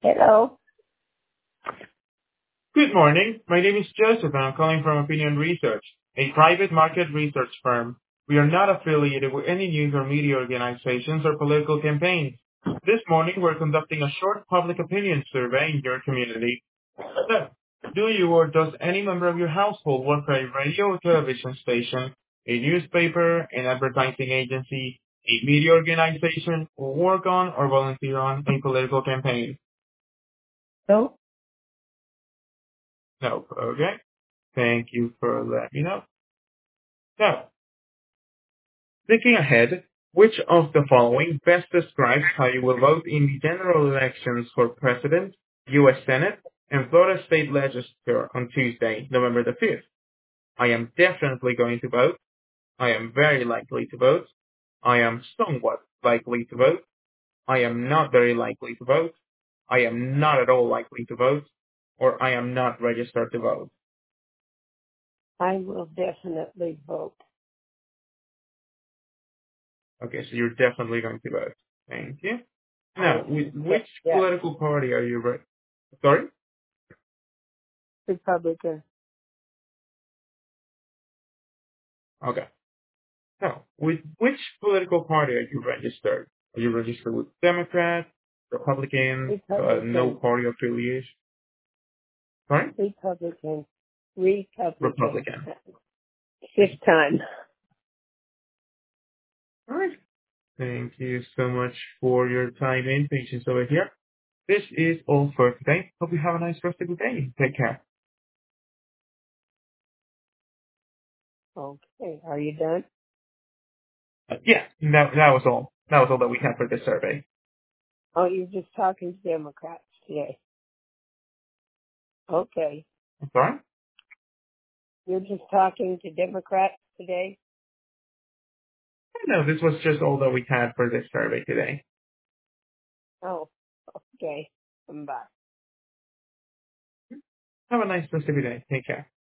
Hello. Good morning. My name is Joseph, and I'm calling from Opinion Research, a private market research firm. We are not affiliated with any news or media organizations or political campaigns. This morning, we're conducting a short public opinion survey in your community. So, do you or does any member of your household work for a radio or television station, a newspaper, an advertising agency, a media organization, or work on or volunteer on a political campaign? No. No. Okay. Thank you for letting me know. So, thinking ahead, which of the following best describes how you will vote in the general elections for President, U.S. Senate, and Florida State Legislature on Tuesday, November the 5th? I am definitely going to vote. I am very likely to vote. I am somewhat likely to vote. I am not very likely to vote. I am not at all likely to vote. Or I am not registered to vote. I will definitely vote. Okay, so you're definitely going to vote. Thank you. Now, with which Yes. political party are you sorry? Republican. Okay. Now, with which political party are you registered? Are you registered with Democrat, Republican, no Republican. party affiliation? Sorry? Republican. Republican. Republican. Fifth time. All right. Thank you so much for your time and patience over here. This is all for today. Hope you have a nice rest of the day. Take care. Okay. Are you done? Yeah, that was all. That was all that we had for this survey. Oh, you're just talking to Democrats today. Okay. I'm sorry? You're just talking to Democrats today? No, this was just all that we had for this survey today. Oh, okay. Bye. Have a nice rest of your day. Take care.